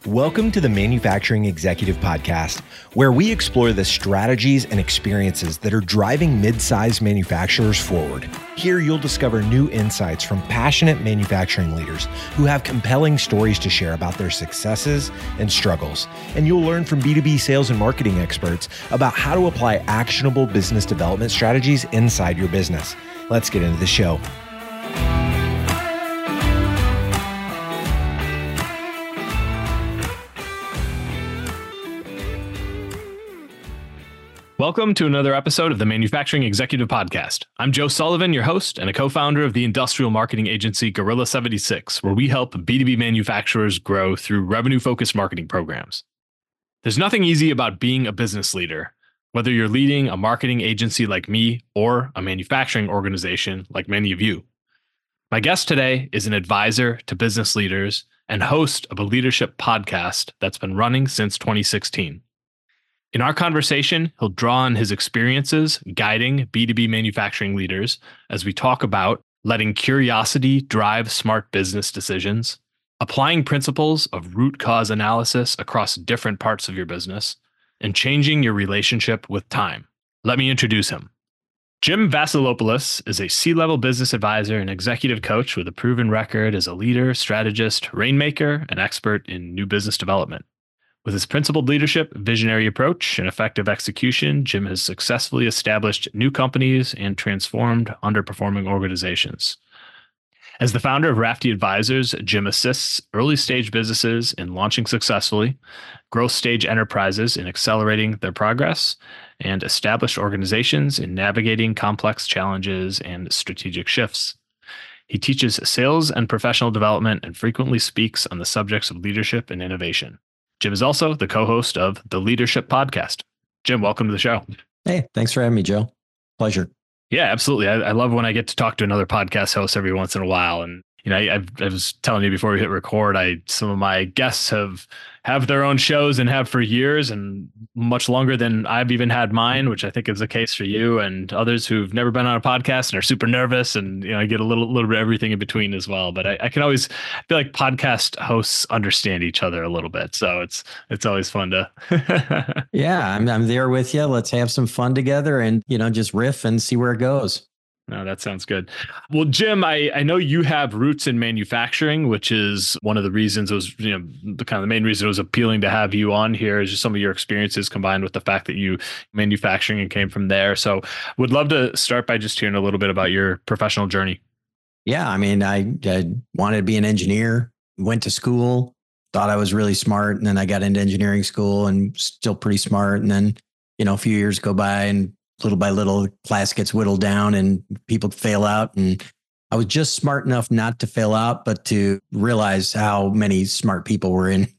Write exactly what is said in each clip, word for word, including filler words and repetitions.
Welcome to the Manufacturing Executive Podcast, where we explore the strategies and experiences that are driving mid-sized manufacturers forward. Here you'll discover new insights from passionate manufacturing leaders who have compelling stories to share about their successes and struggles. And you'll learn from B two B sales and marketing experts about how to apply actionable business development strategies inside your business. Let's get into the show. Welcome to another episode of the Manufacturing Executive Podcast. I'm Joe Sullivan, your host and a co-founder of the industrial marketing agency Gorilla seventy-six, where we help B two B manufacturers grow through revenue-focused marketing programs. There's nothing easy about being a business leader, whether you're leading a marketing agency like me or a manufacturing organization like many of you. My guest today is an advisor to business leaders and host of a leadership podcast that's been running since twenty sixteen. In our conversation, he'll draw on his experiences guiding B two B manufacturing leaders as we talk about letting curiosity drive smart business decisions, applying principles of root cause analysis across different parts of your business, and changing your relationship with time. Let me introduce him. Jim Vasilopoulos is a C-level business advisor and executive coach with a proven record as a leader, strategist, rainmaker, and expert in new business development. With his principled leadership, visionary approach, and effective execution, Jim has successfully established new companies and transformed underperforming organizations. As the founder of Rafty Advisors, Jim assists early-stage businesses in launching successfully, growth-stage enterprises in accelerating their progress, and established organizations in navigating complex challenges and strategic shifts. He teaches sales and professional development and frequently speaks on the subjects of leadership and innovation. Jim is also the co-host of the Leadership Podcast. Jim, welcome to the show. Hey, thanks for having me, Joe. Pleasure. Yeah, absolutely. I, I love when I get to talk to another podcast host every once in a while. And, you know, I, I've, I was telling you before we hit record, I some of my guests have have their own shows and have for years and much longer than I've even had mine, which I think is the case for you and others who've never been on a podcast and are super nervous. And, you know, I get a little, little bit of everything in between as well. But I, I can always feel like podcast hosts understand each other a little bit. So it's, it's always fun to. Yeah, I'm, I'm there with you. Let's have some fun together and, you know, just riff and see where it goes. No, that sounds good. Well, Jim, I, I know you have roots in manufacturing, which is one of the reasons it was, you know, the kind of the main reason it was appealing to have you on here is just some of your experiences combined with the fact that you manufacturing and came from there. So would love to start by just hearing a little bit about your professional journey. Yeah, I mean, I, I wanted to be an engineer, went to school, thought I was really smart. And then I got into engineering school and still pretty smart. And then, you know, a few years go by and little by little, class gets whittled down and people fail out. And I was just smart enough not to fail out, but to realize how many smart people were in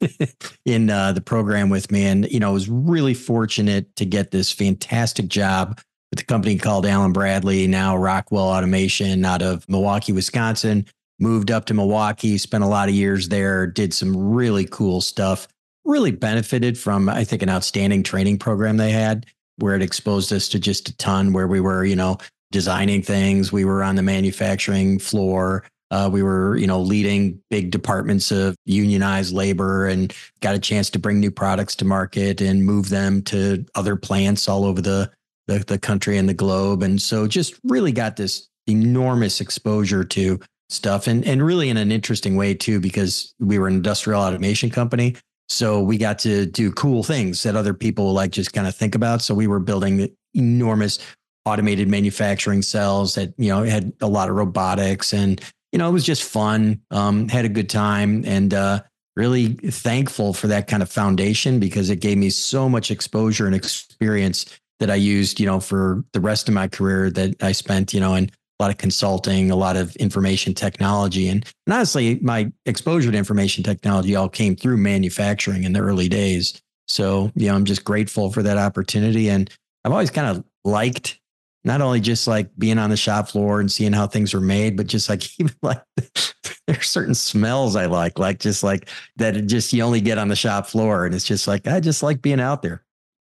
in uh, the program with me. And, you know, I was really fortunate to get this fantastic job with a company called Allen Bradley, now Rockwell Automation out of Milwaukee, Wisconsin. Moved up to Milwaukee, spent a lot of years there, did some really cool stuff, really benefited from, I think, an outstanding training program they had, where it exposed us to just a ton, where we were, you know, designing things. We were on the manufacturing floor. Uh, we were, you know, leading big departments of unionized labor and got a chance to bring new products to market and move them to other plants all over the, the, the country and the globe. And so just really got this enormous exposure to stuff and, and really in an interesting way too, because we were an industrial automation company. So we got to do cool things that other people like just kind of think about. So we were building enormous automated manufacturing cells that, you know, had a lot of robotics and, you know, it was just fun. Um, had a good time and uh, really thankful for that kind of foundation because it gave me so much exposure and experience that I used, you know, for the rest of my career that I spent, you know, in a lot of consulting, a lot of information technology. And, and honestly, my exposure to information technology all came through manufacturing in the early days. So, you know, I'm just grateful for that opportunity. And I've always kind of liked not only just like being on the shop floor and seeing how things are made, but just like even like there's certain smells I like, like just like that it just you only get on the shop floor. And it's just like, I just like being out there.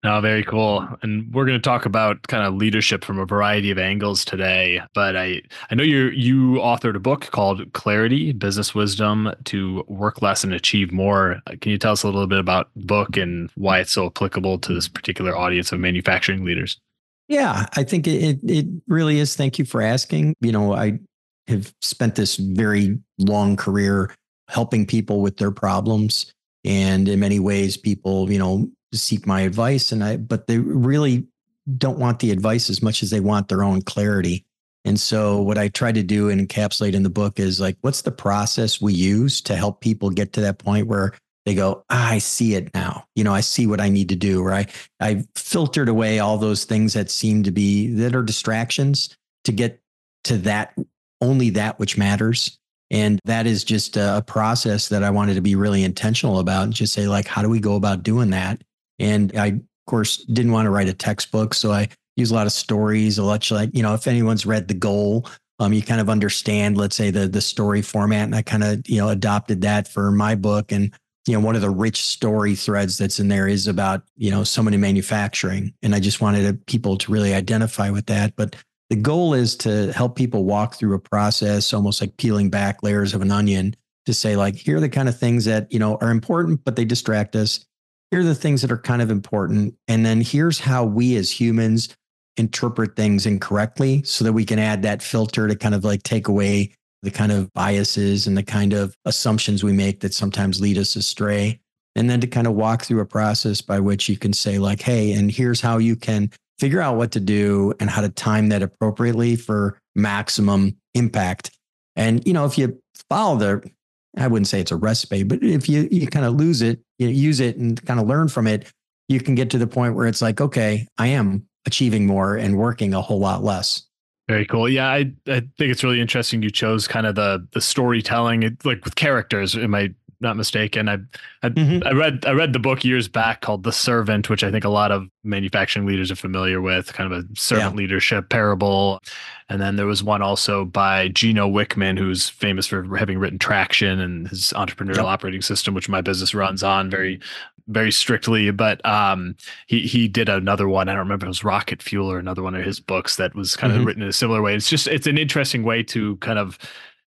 Oh, very cool. And we're going to talk about kind of leadership from a variety of angles today. But I, I know you you authored a book called Clarity, Business Wisdom to Work Less and Achieve More. Can you tell us a little bit about the book and why it's so applicable to this particular audience of manufacturing leaders? Yeah, I think it it really is. Thank you for asking. You know, I have spent this very long career helping people with their problems. And in many ways, people, you know, seek my advice and I, but they really don't want the advice as much as they want their own clarity. And so what I try to do and encapsulate in the book is like, what's the process we use to help people get to that point where they go, ah, I see it now. You know, I see what I need to do, right? I've filtered away all those things that seem to be, that are distractions to get to that, only that which matters. And that is just a process that I wanted to be really intentional about and just say like, how do we go about doing that? And I, of course, didn't want to write a textbook. So I use a lot of stories, a lot like, you know, if anyone's read The Goal, um, you kind of understand, let's say the, the story format. And I kind of, you know, adopted that for my book. And, you know, one of the rich story threads that's in there is about, you know, someone in manufacturing. And I just wanted people to really identify with that. But the goal is to help people walk through a process, almost like peeling back layers of an onion to say like, here are the kind of things that, you know, are important, but they distract us. Here are the things that are kind of important. And then here's how we as humans interpret things incorrectly so that we can add that filter to kind of like take away the kind of biases and the kind of assumptions we make that sometimes lead us astray. And then to kind of walk through a process by which you can say like, hey, and here's how you can figure out what to do and how to time that appropriately for maximum impact. And, you know, if you follow the, I wouldn't say it's a recipe, but if you, you kind of lose it, you use it and kind of learn from it, you can get to the point where it's like, okay, I am achieving more and working a whole lot less. Very cool. Yeah, I, I think it's really interesting. You chose kind of the the storytelling, it, like with characters. Am I not mistaken? I I, mm-hmm. I read I read the book years back called The Servant, which I think a lot of manufacturing leaders are familiar with. Kind of a servant yeah. leadership parable. And then there was one also by Gino Wickman, who's famous for having written Traction and his entrepreneurial yep. operating system, which my business runs on very, very strictly. But um, he he did another one. I don't remember if it was Rocket Fuel or another one of his books that was kind mm-hmm. of written in a similar way. It's just it's an interesting way to kind of,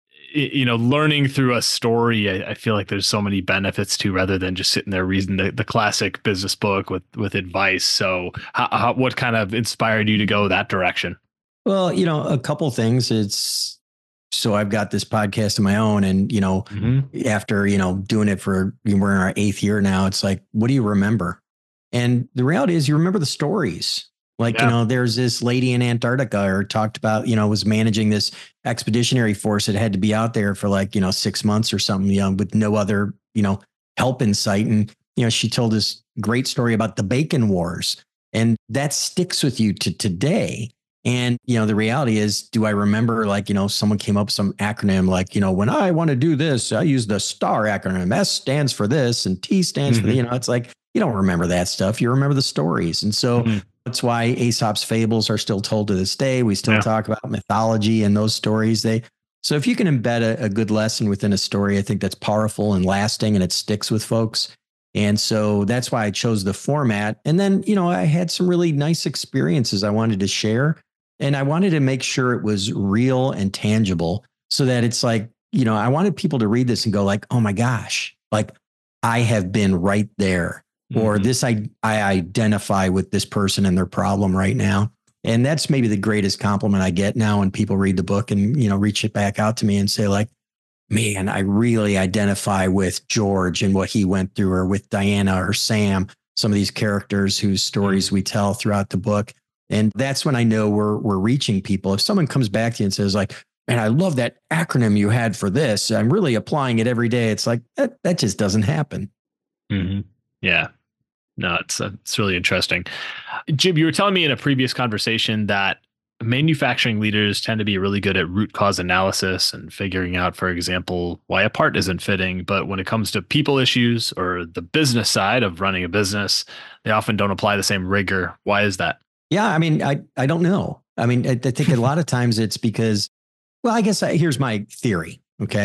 you know, learning through a story. I, I feel like there's so many benefits to rather than just sitting there reading the, the classic business book with with advice. So how, how, what kind of inspired you to go that direction? Well, you know, a couple things. It's so I've got this podcast of my own and, you know, mm-hmm. after, you know, doing it for, we're in our eighth year now, it's like, what do you remember? And the reality is you remember the stories. Like, yeah. you know, there's this lady in Antarctica or talked about, you know, was managing this expeditionary force that had to be out there for like, you know, six months or something, you know, with no other, you know, help in sight. And, you know, she told this great story about the Bacon Wars and that sticks with you to today. And, you know, the reality is, do I remember like, you know, someone came up with some acronym like, you know, when I want to do this, I use the STAR acronym. S stands for this and T stands mm-hmm. for, the, you know, it's like, you don't remember that stuff. You remember the stories. And so mm-hmm. that's why Aesop's fables are still told to this day. We still yeah. talk about mythology and those stories. They, so if you can embed a, a good lesson within a story, I think that's powerful and lasting and it sticks with folks. And so that's why I chose the format. And then, you know, I had some really nice experiences I wanted to share. And I wanted to make sure it was real and tangible so that it's like, you know, I wanted people to read this and go like, oh my gosh, like I have been right there mm-hmm. or this, I, I identify with this person and their problem right now. And that's maybe the greatest compliment I get now when people read the book and, you know, reach it back out to me and say like, man, I really identify with George and what he went through or with Diana or Sam, some of these characters whose stories we tell throughout the book. And that's when I know we're we're reaching people. If someone comes back to you and says like, man, I love that acronym you had for this. I'm really applying it every day. It's like, that, that just doesn't happen. Mm-hmm. Yeah. No, it's uh, it's really interesting. Jim, you were telling me in a previous conversation that manufacturing leaders tend to be really good at root cause analysis and figuring out, for example, why a part isn't fitting. But when it comes to people issues or the business side of running a business, they often don't apply the same rigor. Why is that? Yeah, I mean, I, I don't know. I mean, I, I think a lot of times it's because, well, I guess I, here's my theory. Okay.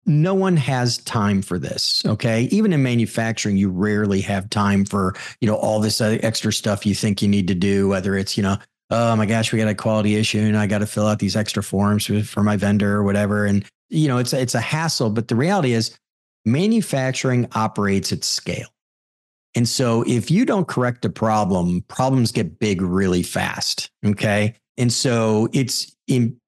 no one has time for this. Okay. Even in manufacturing, you rarely have time for, you know, all this other extra stuff you think you need to do, whether it's, you know, oh my gosh, we got a quality issue and I got to fill out these extra forms for my vendor or whatever. And, you know, it's, it's a hassle, but the reality is manufacturing operates at scale. And so if you don't correct a problem, problems get big really fast. Okay. And so it's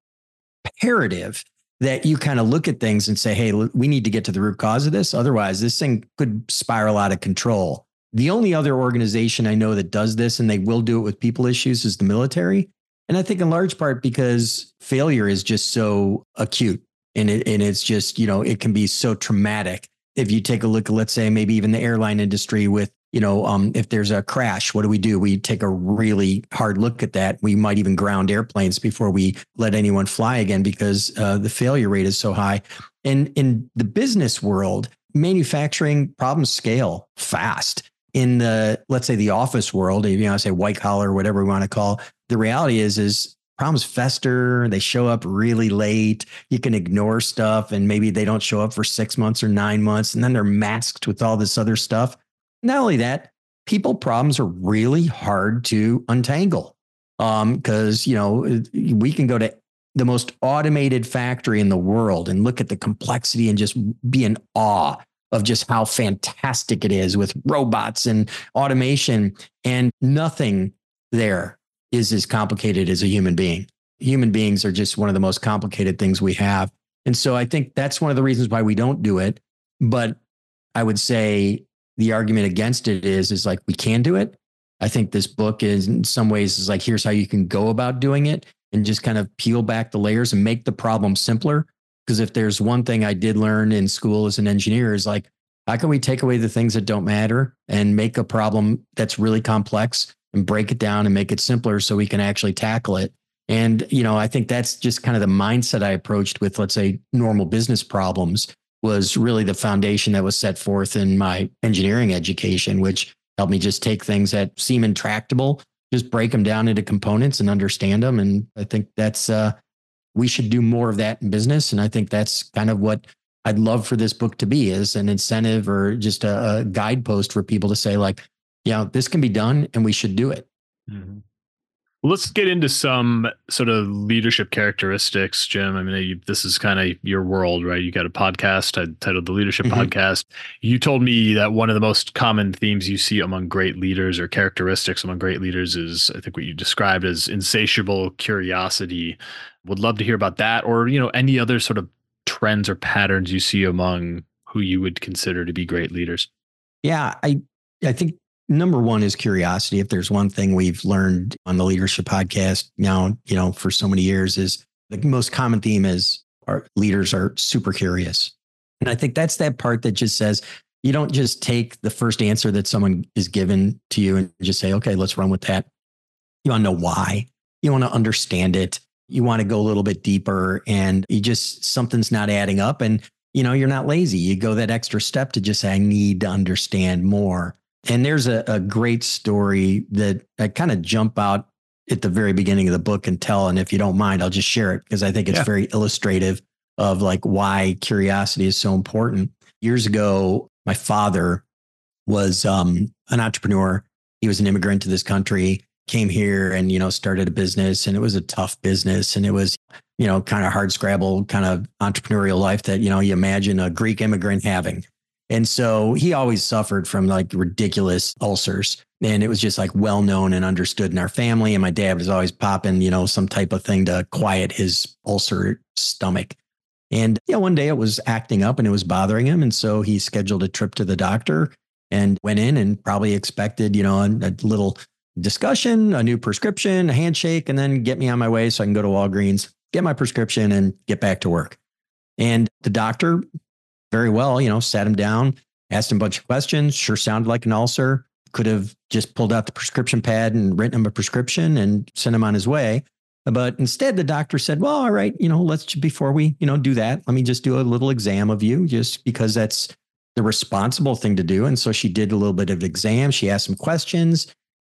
imperative that you kind of look at things and say, hey, we need to get to the root cause of this. Otherwise, this thing could spiral out of control. The only other organization I know that does this, and they will do it with people issues, is the military. And I think in large part because failure is just so acute and it, and it's just, you know, it can be so traumatic. If you take a look at, let's say, maybe even the airline industry with, you know, um, if there's a crash, what do we do? We take a really hard look at that. We might even ground airplanes before we let anyone fly again because uh, the failure rate is so high. And in the business world, manufacturing problems scale fast. In the, let's say, the office world, you know, I say white collar, whatever we want to call, the reality is, is problems fester. They show up really late. You can ignore stuff and maybe they don't show up for six months or nine months. And then they're masked with all this other stuff. Not only that, people problems are really hard to untangle um, because, you know, we can go to the most automated factory in the world and look at the complexity and just be in awe of just how fantastic it is with robots and automation, and nothing there is as complicated as a human being. Human beings are just one of the most complicated things we have. And so I think that's one of the reasons why we don't do it. But I would say the argument against it is, is like, we can do it. I think this book is in some ways is like, here's how you can go about doing it and just kind of peel back the layers and make the problem simpler. Because if there's one thing I did learn in school as an engineer is like, how can we take away the things that don't matter and make a problem that's really complex and break it down and make it simpler so we can actually tackle it? And, you know, I think that's just kind of the mindset I approached with, let's say, normal business problems was really the foundation that was set forth in my engineering education, which helped me just take things that seem intractable, just break them down into components and understand them. And I think that's, uh, we should do more of that in business. And I think that's kind of what I'd love for this book to be, is an incentive or just a, a guidepost for people to say like, yeah, this can be done and we should do it. Mm-hmm. Let's get into some sort of leadership characteristics, Jim. I mean, you, this is kind of your world, right? You got a podcast titled The Leadership mm-hmm. Podcast. You told me that one of the most common themes you see among great leaders or characteristics among great leaders is, I think what you described as insatiable curiosity. Would love to hear about that, or, you know, any other sort of trends or patterns you see among who you would consider to be great leaders. Yeah, I, I think number one is curiosity. If there's one thing we've learned on the Leadership Podcast now, you know, for so many years, is the most common theme is our leaders are super curious. And I think that's that part that just says, you don't just take the first answer that someone is given to you and just say, okay, let's run with that. You want to know why. You want to understand it. You want to go a little bit deeper, and you just, something's not adding up, and, you know, you're not lazy. You go that extra step to just say, I need to understand more. And there's a, a great story that I kind of jump out at the very beginning of the book and tell. And if you don't mind, I'll just share it because I think it's yeah. very illustrative of like why curiosity is so important. Years ago, my father was um, an entrepreneur. He was an immigrant to this country, came here and, you know, started a business, and it was a tough business. And it was, you know, kind of hard scrabble kind of entrepreneurial life that, you know, you imagine a Greek immigrant having. And so he always suffered from like ridiculous ulcers, and it was just like well known and understood in our family. And my dad was always popping, you know, some type of thing to quiet his ulcer stomach. And, you know, one day it was acting up and it was bothering him. And so he scheduled a trip to the doctor and went in and probably expected, you know, a, a little discussion, a new prescription, a handshake, and then get me on my way so I can go to Walgreens, get my prescription and get back to work. And the doctor, very well, you know, sat him down, asked him a bunch of questions, sure sounded like an ulcer, could have just pulled out the prescription pad and written him a prescription and sent him on his way. But instead, the doctor said, well, all right, you know, let's, before we, you know, do that, let me just do a little exam of you, just because that's the responsible thing to do. And so she did a little bit of exam. She asked some questions.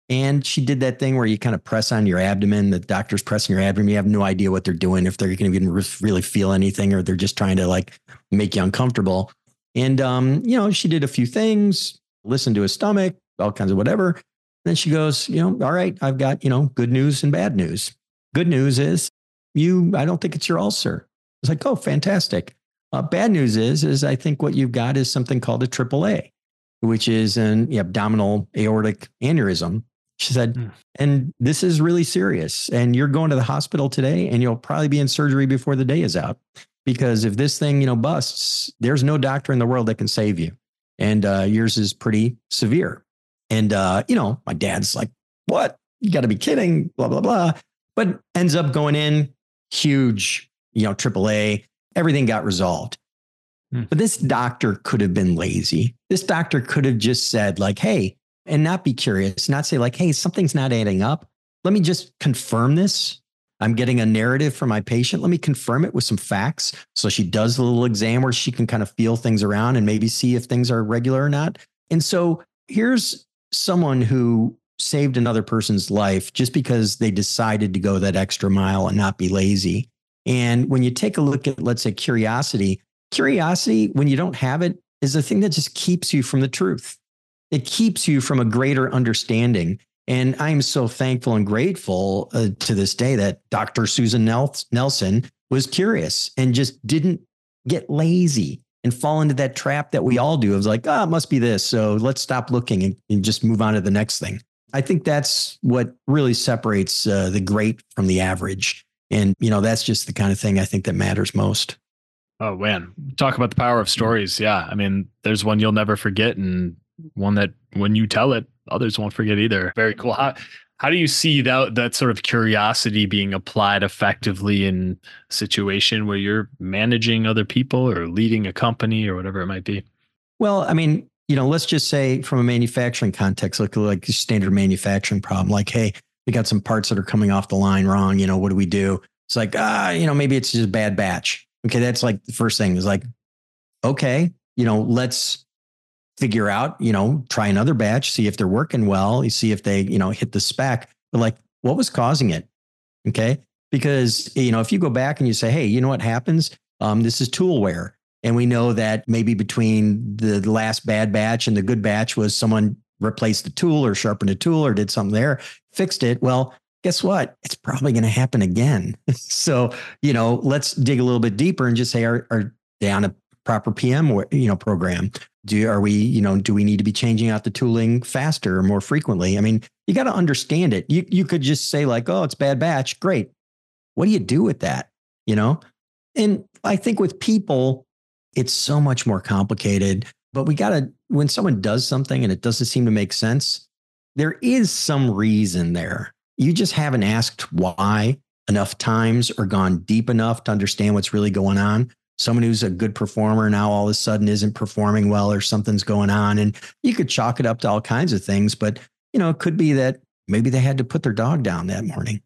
And she did that thing where you kind of press on your abdomen. The doctor's pressing your abdomen. You have no idea what they're doing, if they're going to even really feel anything, or they're just trying to like make you uncomfortable. And, um, you know, she did a few things, listened to his stomach, all kinds of whatever. Then she goes, you know, all right, I've got, you know, good news and bad news. Good news is you, I don't think it's your ulcer. It's like, oh, fantastic. Uh, bad news is, is I think what you've got is something called a triple A, which is an abdominal aortic aneurysm. She said, mm. and this is really serious. And you're going to the hospital today, and you'll probably be in surgery before the day is out. Because if this thing, you know, busts, there's no doctor in the world that can save you. And uh, yours is pretty severe. And, uh, you know, my dad's like, what? You got to be kidding, blah, blah, blah. But ends up going in, huge, you know, triple A, everything got resolved. Hmm. But this doctor could have been lazy. This doctor could have just said like, hey, and not be curious, not say like, hey, something's not adding up. Let me just confirm this. I'm getting a narrative from my patient. Let me confirm it with some facts. So she does a little exam where she can kind of feel things around and maybe see if things are regular or not. And so here's someone who saved another person's life just because they decided to go that extra mile and not be lazy. And when you take a look at, let's say, curiosity, curiosity, when you don't have it, is the thing that just keeps you from the truth. It keeps you from a greater understanding. And I'm so thankful and grateful uh, to this day that Doctor Susan Nelson was curious and just didn't get lazy and fall into that trap that we all do. It was like, oh, it must be this. So let's stop looking and, and just move on to the next thing. I think that's what really separates uh, the great from the average. And, you know, that's just the kind of thing I think that matters most. Oh, man. Talk about the power of stories. Yeah. I mean, there's one you'll never forget, and one that when you tell it, others won't forget either. Very cool. How, how do you see that, that sort of curiosity being applied effectively in a situation where you're managing other people or leading a company or whatever it might be? Well, I mean, you know, let's just say from a manufacturing context, look like a standard manufacturing problem, like, hey, we got some parts that are coming off the line wrong. You know, what do we do? It's like, ah, you know, maybe it's just a bad batch. Okay. That's like the first thing is like, okay, you know, let's figure out, you know, try another batch, see if they're working well. You see if they, you know, hit the spec, but like, what was causing it? Okay. Because, you know, if you go back and you say, hey, you know what happens? Um, this is tool wear. And we know that maybe between the last bad batch and the good batch was someone replaced the tool or sharpened a tool or did something there, fixed it. Well, guess what? It's probably going to happen again. So, you know, let's dig a little bit deeper and just say, are, are they on a proper P M or, you know, program? Do, are we, you know, do we need to be changing out the tooling faster or more frequently? I mean, you got to understand it. You, you could just say like, oh, it's bad batch. Great. What do you do with that? You know? And I think with people, it's so much more complicated, but we got to, when someone does something and it doesn't seem to make sense, there is some reason there. You just haven't asked why enough times or gone deep enough to understand what's really going on. Someone who's a good performer now all of a sudden isn't performing well, or something's going on. And you could chalk it up to all kinds of things, but you know, it could be that maybe they had to put their dog down that morning.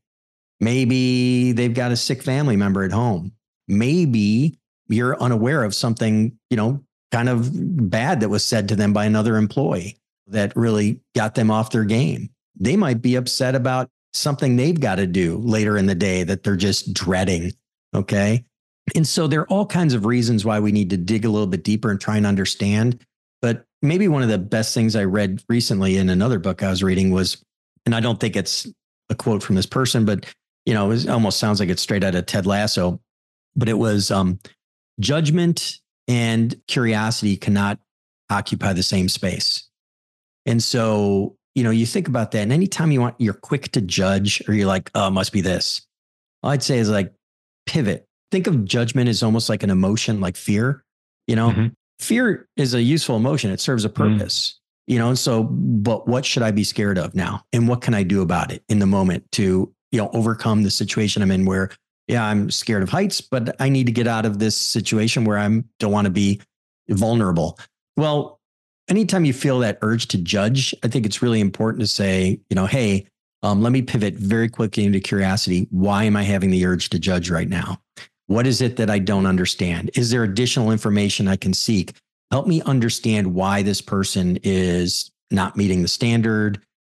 Maybe they've got a sick family member at home. Maybe you're unaware of something, you know, kind of bad that was said to them by another employee that really got them off their game. They might be upset about something they've got to do later in the day that they're just dreading. Okay. And so there are all kinds of reasons why we need to dig a little bit deeper and try and understand. But maybe one of the best things I read recently in another book I was reading was, and I don't think it's a quote from this person, but you know, it almost sounds like it's straight out of Ted Lasso, but it was um, judgment and curiosity cannot occupy the same space. And so, you know, you think about that, and anytime you want, you're quick to judge, or you're like, oh, it must be this. All I'd say is like pivot. Think of judgment as almost like an emotion, like fear. You know, mm-hmm. Fear is a useful emotion. It serves a purpose, mm-hmm. you know, so, but what should I be scared of now? And what can I do about it in the moment to, you know, overcome the situation I'm in where, yeah, I'm scared of heights, but I need to get out of this situation where I don't want to be vulnerable. Well, anytime you feel that urge to judge, I think it's really important to say, you know, hey, um, let me pivot very quickly into curiosity. Why am I having the urge to judge right now? What is it that I don't understand? Is there additional information I can seek? Help me understand why this person is not meeting the standard.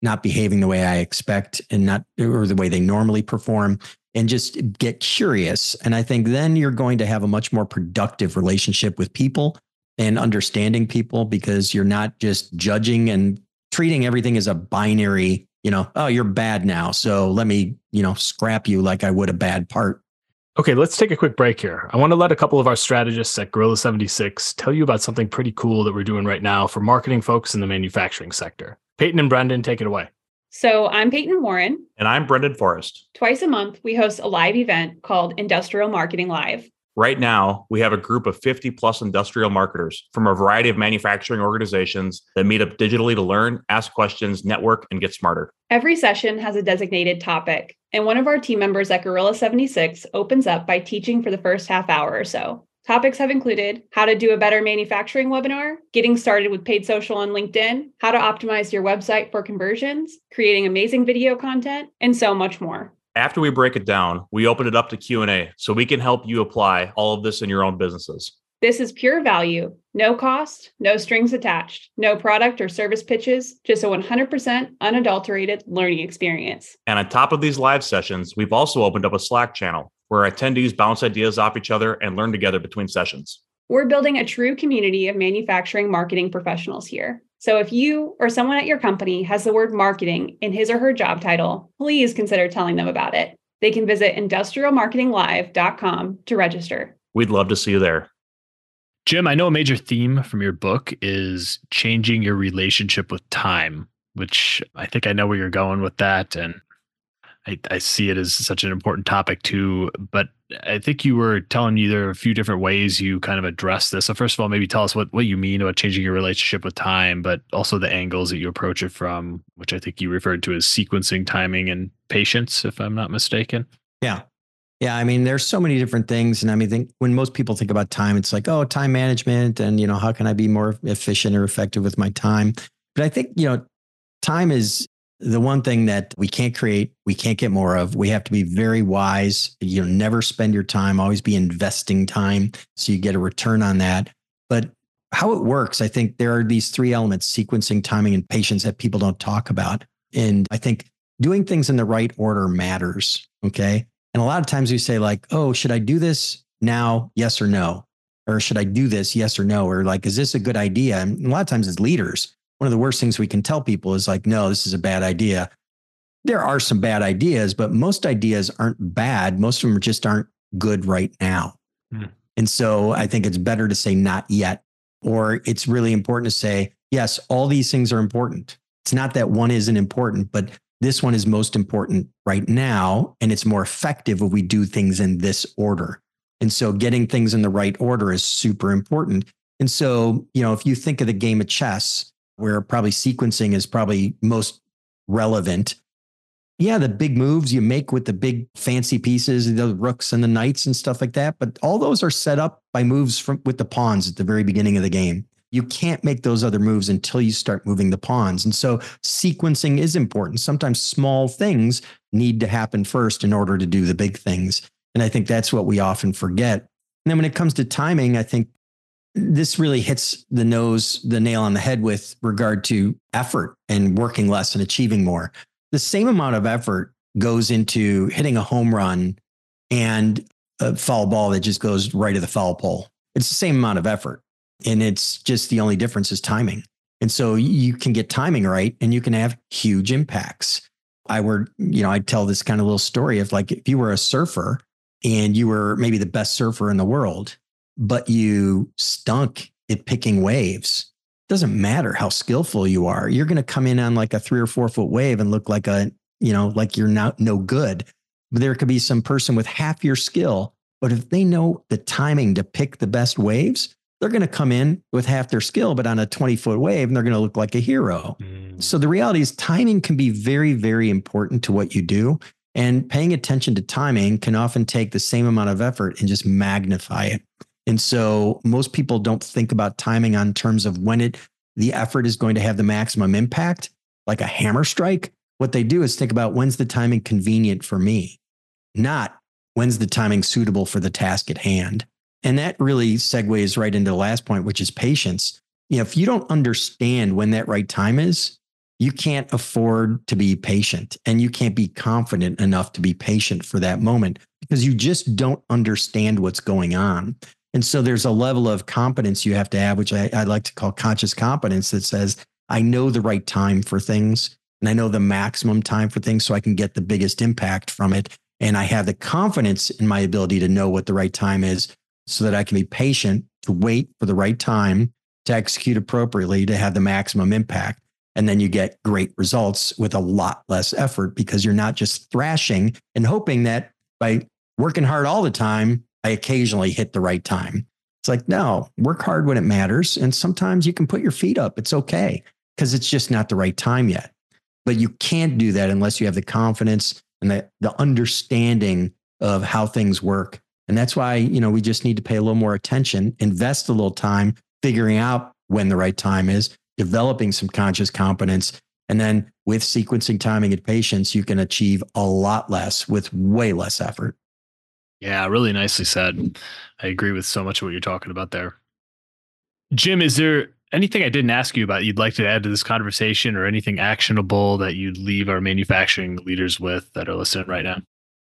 not behaving the way I expect and not, or the way they normally perform, and just get curious. And I think then you're going to have a much more productive relationship with people and understanding people, because you're not just judging and treating everything as a binary, you know, oh, you're bad now, so let me, you know, scrap you like I would a bad part. Okay, let's take a quick break here. I want to let a couple of our strategists at Gorilla seventy-six tell you about something pretty cool that we're doing right now for marketing folks in the manufacturing sector. Peyton and Brendan, take it away. So I'm Peyton Warren. And I'm Brendan Forrest. Twice a month, we host a live event called Industrial Marketing Live. Right now, we have a group of fifty plus industrial marketers from a variety of manufacturing organizations that meet up digitally to learn, ask questions, network, and get smarter. Every session has a designated topic, and one of our team members at Gorilla seventy-six opens up by teaching for the first half hour or so. Topics have included how to do a better manufacturing webinar, getting started with paid social on LinkedIn, how to optimize your website for conversions, creating amazing video content, and so much more. After we break it down, we open it up to Q and A so we can help you apply all of this in your own businesses. This is pure value, no cost, no strings attached, no product or service pitches, just a one hundred percent unadulterated learning experience. And on top of these live sessions, we've also opened up a Slack channel where attendees bounce ideas off each other and learn together between sessions. We're building a true community of manufacturing marketing professionals here. So if you or someone at your company has the word marketing in his or her job title, please consider telling them about it. They can visit industrial marketing live dot com to register. We'd love to see you there. Jim, I know a major theme from your book is changing your relationship with time, which I think I know where you're going with that. And I, I see it as such an important topic too. But I think you were telling me there are a few different ways you kind of address this. So first of all, maybe tell us what, what you mean about changing your relationship with time, but also the angles that you approach it from, which I think you referred to as sequencing, timing, and patience, if I'm not mistaken. Yeah. Yeah. I mean, there's so many different things. And I mean, think when most people think about time, it's like, oh, time management and, you know, how can I be more efficient or effective with my time? But I think, you know, time is the one thing that we can't create, we can't get more of. We have to be very wise. You know, never spend your time, always be investing time so you get a return on that. But how it works, I think there are these three elements, sequencing, timing, and patience, that people don't talk about. And I think doing things in the right order matters. Okay. And a lot of times we say like, oh, should I do this now? Yes or no? Or should I do this? Yes or no? Or like, is this a good idea? And a lot of times as leaders, one of the worst things we can tell people is like, no, this is a bad idea. There are some bad ideas, but most ideas aren't bad. Most of them just aren't good right now. Mm. And so I think it's better to say not yet, or it's really important to say, yes, all these things are important. It's not that one isn't important, but this one is most important right now. And it's more effective if we do things in this order. And so getting things in the right order is super important. And so, you know, if you think of the game of chess, where probably sequencing is probably most relevant. Yeah, the big moves you make with the big fancy pieces, the rooks and the knights and stuff like that. But all those are set up by moves from with the pawns at the very beginning of the game. You can't make those other moves until you start moving the pawns. And so sequencing is important. Sometimes small things need to happen first in order to do the big things. And I think that's what we often forget. And then when it comes to timing, I think this really hits the nose, the nail on the head with regard to effort and working less and achieving more. The same amount of effort goes into hitting a home run and a foul ball that just goes right to the foul pole. It's the same amount of effort. And it's just the only difference is timing. And so you can get timing right and you can have huge impacts. I were, you know, I'd tell this kind of little story of like, if you were a surfer and you were maybe the best surfer in the world, but you stunk at picking waves, doesn't matter how skillful you are. You're going to come in on like a three or four foot wave and look like a, you know, like you're not no good. But there could be some person with half your skill, but if they know the timing to pick the best waves, they're going to come in with half their skill, but on a twenty foot wave, and they're going to look like a hero. Mm. So the reality is timing can be very, very important to what you do. And paying attention to timing can often take the same amount of effort and just magnify it. And so most people don't think about timing on terms of when it, the effort is going to have the maximum impact, like a hammer strike. What they do is think about when's the timing convenient for me, not when's the timing suitable for the task at hand. And that really segues right into the last point, which is patience. You know, if you don't understand when that right time is, you can't afford to be patient, and you can't be confident enough to be patient for that moment because you just don't understand what's going on. And so there's a level of competence you have to have, which I, I like to call conscious competence, that says, I know the right time for things and I know the maximum time for things so I can get the biggest impact from it. And I have the confidence in my ability to know what the right time is so that I can be patient to wait for the right time to execute appropriately to have the maximum impact. And then you get great results with a lot less effort because you're not just thrashing and hoping that by working hard all the time, I occasionally hit the right time. It's like, no, work hard when it matters. And sometimes you can put your feet up. It's okay because it's just not the right time yet. But you can't do that unless you have the confidence and the, the understanding of how things work. And that's why, you know, we just need to pay a little more attention, invest a little time figuring out when the right time is, developing some conscious competence. And then with sequencing, timing, and patience, you can achieve a lot less with way less effort. Yeah, really nicely said. I agree with so much of what you're talking about there. Jim, is there anything I didn't ask you about you'd like to add to this conversation, or anything actionable that you'd leave our manufacturing leaders with that are listening right now?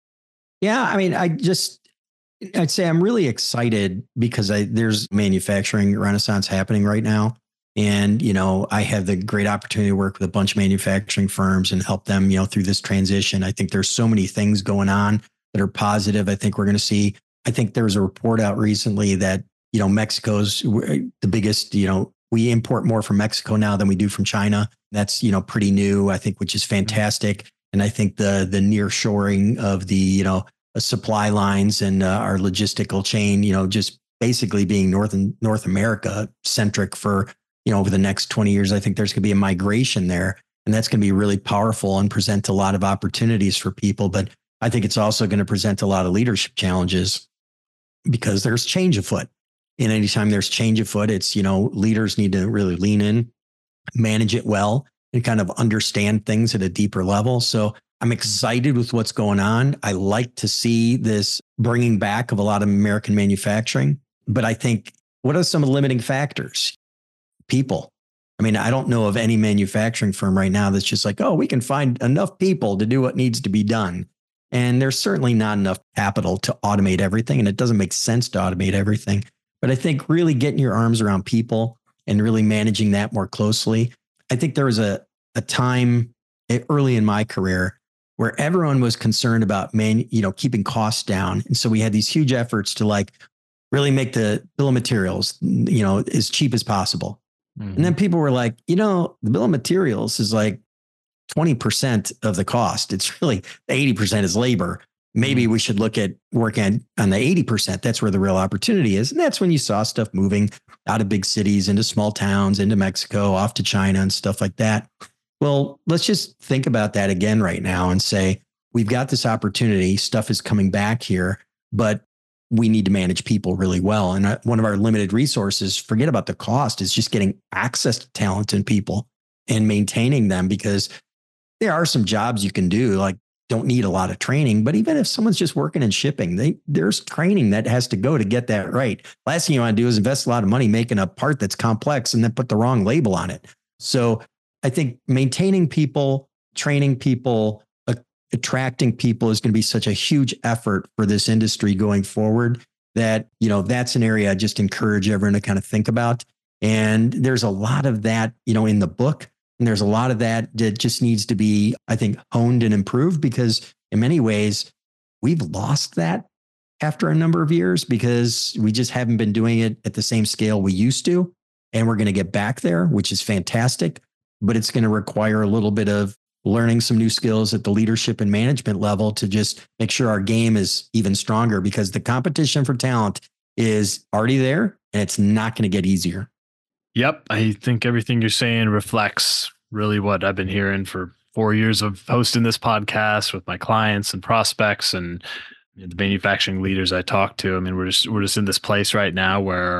Yeah, I mean, I just, I'd say I'm really excited because I, there's manufacturing renaissance happening right now. And, you know, I have the great opportunity to work with a bunch of manufacturing firms and help them, you know, through this transition. I think there's so many things going on that are positive. I think we're going to see, I think there was a report out recently that, you know, Mexico's the biggest, you know, we import more from Mexico now than we do from China. That's, you know, pretty new, I think, which is fantastic. And I think the, the near shoring of the, you know, supply lines and uh, our logistical chain, you know, just basically being North and North America centric for, you know, over the next twenty years, I think there's going to be a migration there, and that's going to be really powerful and present a lot of opportunities for people. But I think it's also going to present a lot of leadership challenges because there's change afoot. And anytime there's change afoot, it's, you know, leaders need to really lean in, manage it well, and kind of understand things at a deeper level. So I'm excited with what's going on. I like to see this bringing back of a lot of American manufacturing, but I think, what are some of the limiting factors? People. I mean, I don't know of any manufacturing firm right now that's just like, oh, we can find enough people to do what needs to be done. And there's certainly not enough capital to automate everything. And it doesn't make sense to automate everything. But I think really getting your arms around people and really managing that more closely. I think there was a, a time early in my career where everyone was concerned about man, you know, keeping costs down. And so we had these huge efforts to like really make the bill of materials, you know, as cheap as possible. Mm-hmm. And then people were like, you know, the bill of materials is like twenty percent of the cost. It's really eighty percent is labor. Maybe mm-hmm. we should look at working on the eighty percent. That's where the real opportunity is. And that's when you saw stuff moving out of big cities into small towns, into Mexico, off to China and stuff like that. Well, let's just think about that again right now and say, we've got this opportunity. Stuff is coming back here, but we need to manage people really well. And one of our limited resources, forget about the cost, is just getting access to talented people and maintaining them, because there are some jobs you can do, like don't need a lot of training. But even if someone's just working in shipping, they there's training that has to go to get that right. Last thing you want to do is invest a lot of money making a part that's complex and then put the wrong label on it. So I think maintaining people, training people, attracting people is going to be such a huge effort for this industry going forward that, you know, that's an area I just encourage everyone to kind of think about. And there's a lot of that, you know, in the book, and there's a lot of that that just needs to be, I think, honed and improved, because in many ways we've lost that after a number of years because we just haven't been doing it at the same scale we used to. And we're going to get back there, which is fantastic, but it's going to require a little bit of learning some new skills at the leadership and management level to just make sure our game is even stronger, because the competition for talent is already there and it's not going to get easier. Yep. I think everything you're saying reflects really what I've been hearing for four years of hosting this podcast with my clients and prospects and the manufacturing leaders I talk to. I mean, we're just, we're just in this place right now where,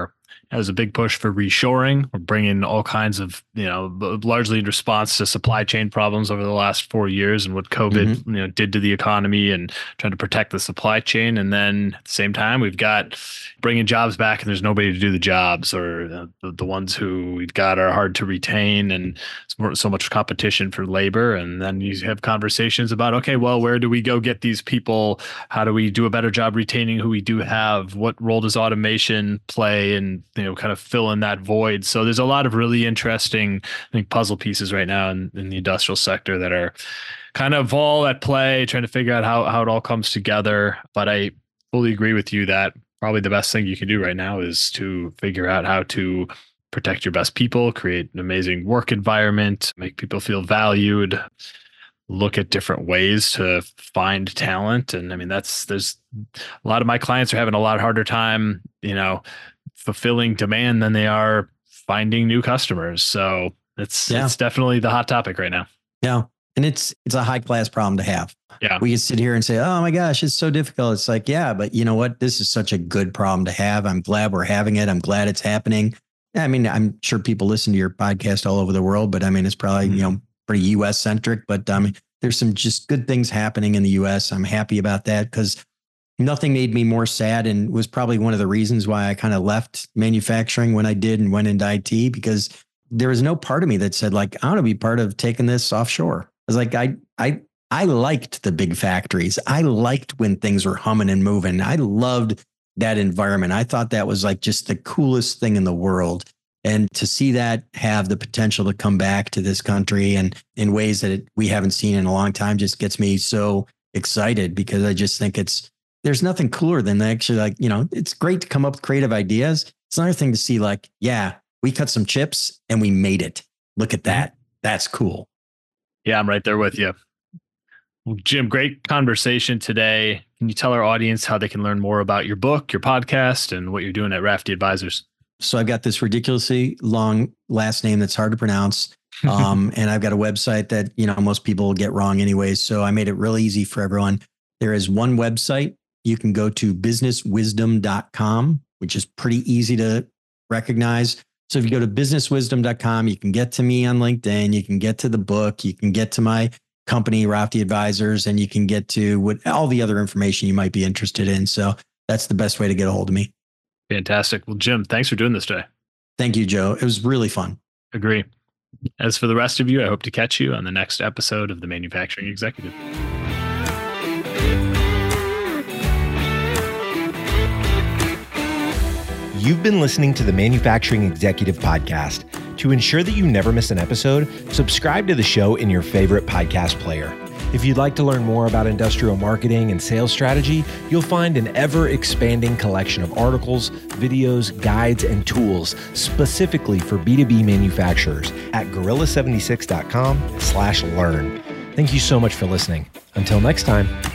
There's a big push for reshoring. We're bringing all kinds of, you know, largely in response to supply chain problems over the last four years and what COVID, mm-hmm. you know, did to the economy and trying to protect the supply chain. And then at the same time, we've got bringing jobs back and there's nobody to do the jobs, or the, the ones who we've got are hard to retain and so much competition for labor. And then you have conversations about, okay, well, where do we go get these people? How do we do a better job retaining who we do have? What role does automation play and, you know, kind of fill in that void? So there's a lot of really interesting, I think, puzzle pieces right now in, in the industrial sector that are kind of all at play, trying to figure out how, how it all comes together. But I fully agree with you that probably the best thing you can do right now is to figure out how to protect your best people, create an amazing work environment, make people feel valued, look at different ways to find talent. And I mean, that's, there's a lot of my clients are having a lot harder time, you know, fulfilling demand than they are finding new customers. So it's, yeah. it's definitely the hot topic right now. Yeah. And it's, it's a high class problem to have. Yeah. We can sit here and say, oh my gosh, it's so difficult. It's like, yeah, but you know what? This is such a good problem to have. I'm glad we're having it. I'm glad it's happening. I mean, I'm sure people listen to your podcast all over the world, but I mean, it's probably, mm-hmm. you know, pretty U S centric, but um, there's some just good things happening in the U S. I'm happy about that because nothing made me more sad, and was probably one of the reasons why I kind of left manufacturing when I did and went into I T, because there was no part of me that said like, I want to be part of taking this offshore. I was like, I, I, I liked the big factories. I liked when things were humming and moving. I loved that environment. I thought that was like just the coolest thing in the world. And to see that have the potential to come back to this country and in ways that it, we haven't seen in a long time just gets me so excited, because I just think it's, there's nothing cooler than actually, like, you know, it's great to come up with creative ideas. It's another thing to see like, yeah, we cut some chips and we made it. Look at that. That's cool. Yeah, I'm right there with you. Well, Jim, great conversation today. Can you tell our audience how they can learn more about your book, your podcast, and what you're doing at Rafty Advisors? So I've got this ridiculously long last name that's hard to pronounce. Um, and I've got a website that, you know, most people get wrong anyways. So I made it really easy for everyone. There is one website. You can go to business wisdom dot com, which is pretty easy to recognize. So if you go to business wisdom dot com, you can get to me on LinkedIn. You can get to the book. You can get to my company, Rafty Advisors, and you can get to what all the other information you might be interested in. So that's the best way to get a hold of me. Fantastic. Well, Jim, thanks for doing this today. Thank you, Joe. It was really fun. Agree. As for the rest of you, I hope to catch you on the next episode of The Manufacturing Executive. You've been listening to the Manufacturing Executive Podcast. To ensure that you never miss an episode, subscribe to the show in your favorite podcast player. If you'd like to learn more about industrial marketing and sales strategy, you'll find an ever-expanding collection of articles, videos, guides, and tools specifically for B two B manufacturers at gorilla seventy-six dot com slash learn. Thank you so much for listening. Until next time.